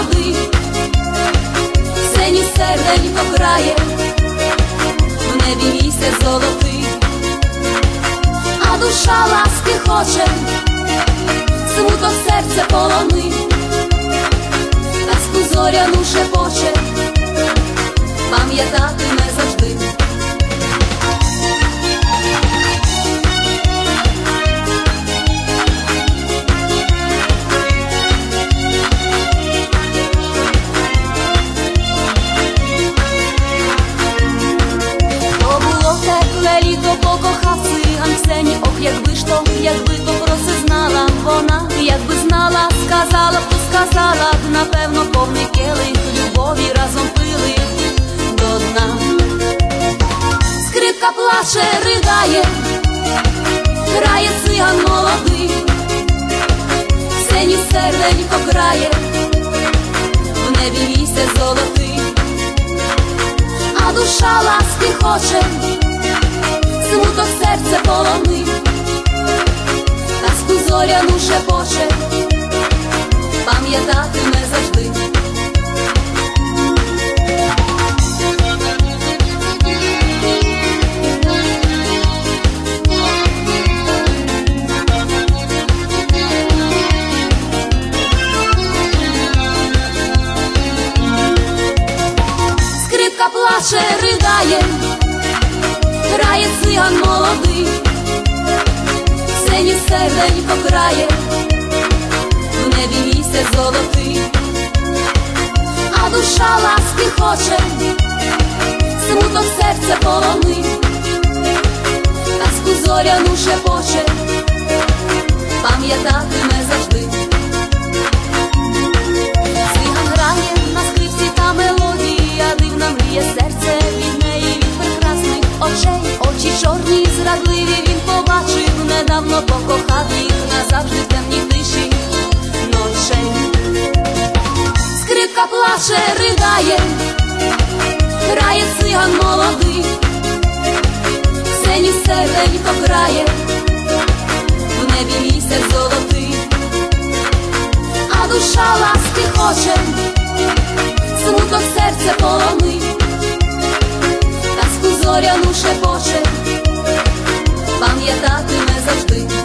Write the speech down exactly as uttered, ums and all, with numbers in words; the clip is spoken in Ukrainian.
молодий, синій серденько грає, в небі місяць золотий, а душа ласки хоче, смуток серце полонить, казку зоряну шепоче, пам'ятатиме завжди. Літо покохав циган Ксені, ох, якби ж то, якби то про це знала вона, якби знала, сказала б, то сказала б, напевно, повний келих любові разом пили до дна. Скрипка плаче, ридає, грає циган молодий, Ксені серденько грає, в небі місяць золотий, а душа ласки хоче, смуток серце полонить, казку зоряну шепоче, пам'ятатиме завжди. Скрипка плаче, ридає, грає циган молодий, синій серденько грає, в небі місяць золотий, а душа ласки хоче, смуток серце полонить, казку зоряну шепоче, пам'ятатиме завжди. Циган грає на скрипці та мелодії, а дивна мріє серце від неї, від прекрасних очей. Очі чорні, зрадливі він побачив, недавно покохав їх назавжди в темній тиші ночей. Скрипка плаче, ридає, грає циган молодий, синій серденько грає, в небі місяць золотий, а душа ласки хоче, смуток серце полонить, казку зоряну шепоче, пам'ятатиме завжди.